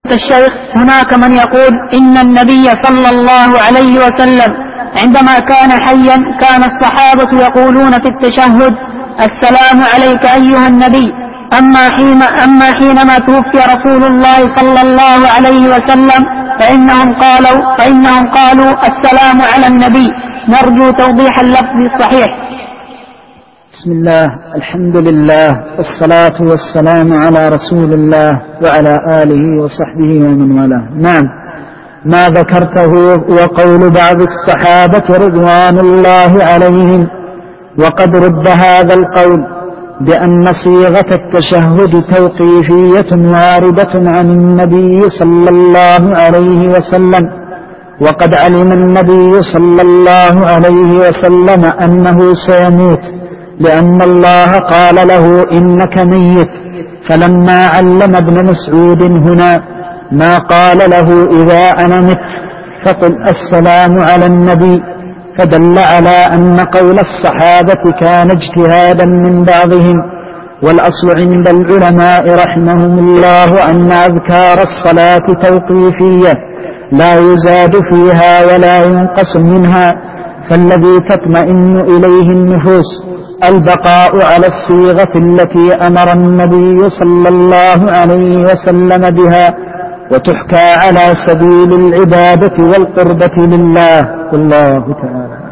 الشيخ هناك من يقول إن النبي صلى الله عليه وسلم عندما كان حيا كان الصحابة يقولون في التشهد السلام عليك أيها النبي، أما حينما توفي رسول الله صلى الله عليه وسلم فإنهم قالوا السلام على النبي. نرجو توضيح اللفظ الصحيح. بسم الله، الحمد لله، والصلاة والسلام على رسول الله وعلى آله وصحبه ومن والاه. نعم، ما ذكرته وقول بعض الصحابة رضوان الله عليهم، وقد رد هذا القول بأن صيغة التشهد توقيفية واردة عن النبي صلى الله عليه وسلم، وقد علم النبي صلى الله عليه وسلم أنه سيموت، لأن الله قال له إنك ميت. فلما علم ابن مسعود هنا ما قال له إذا أنا مت فقل السلام على النبي، فدل على أن قول الصحابة كان اجتهادا من بعضهم. والأصل عند العلماء رحمهم الله أن أذكار الصلاة توقيفية لا يزاد فيها ولا ينقص منها، فالذي تطمئن إليه النفوس البقاء على الصيغة التي أمر النبي صلى الله عليه وسلم بها، وتحكى على سبيل العبادة والقربة لله. والله تعالى